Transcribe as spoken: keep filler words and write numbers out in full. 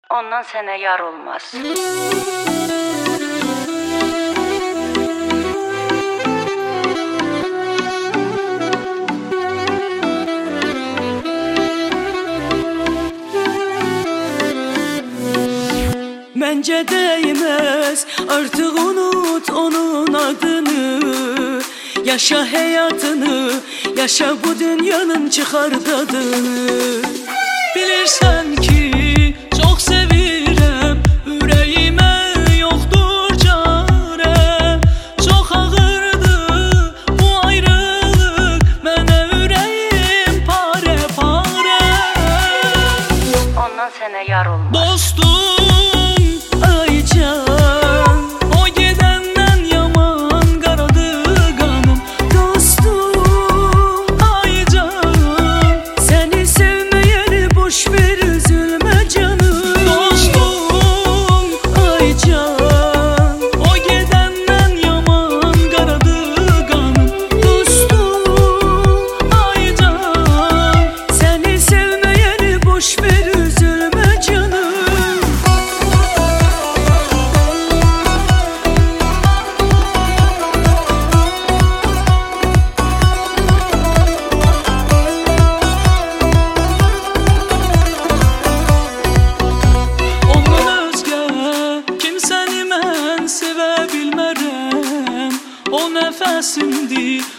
Ondan sənə yar olmaz. Məncə değmez, artık unut onun adını. Yaşa hayatını, yaşa bu dünyanın çıxar dadını. Bilirsən ki çok sevirəm, ürəyimə yoxdur çarə. Çox ağırdı bu ayrılıq, mənə ürəyim pare pare. Ondan sənə yar olmaz. Dostum Aycan, o gedəndən yaman qaradı qanım. Dostum Aycan, səni sevməyəni boş ver, üzülmə canım. Dostum Aycan, o gedəndən yaman qaradı qanım. Dostum Aycan, səni sevməyəni boş ver, üzülmə canım. Sevə bilmərəm, o nəfəsimdir,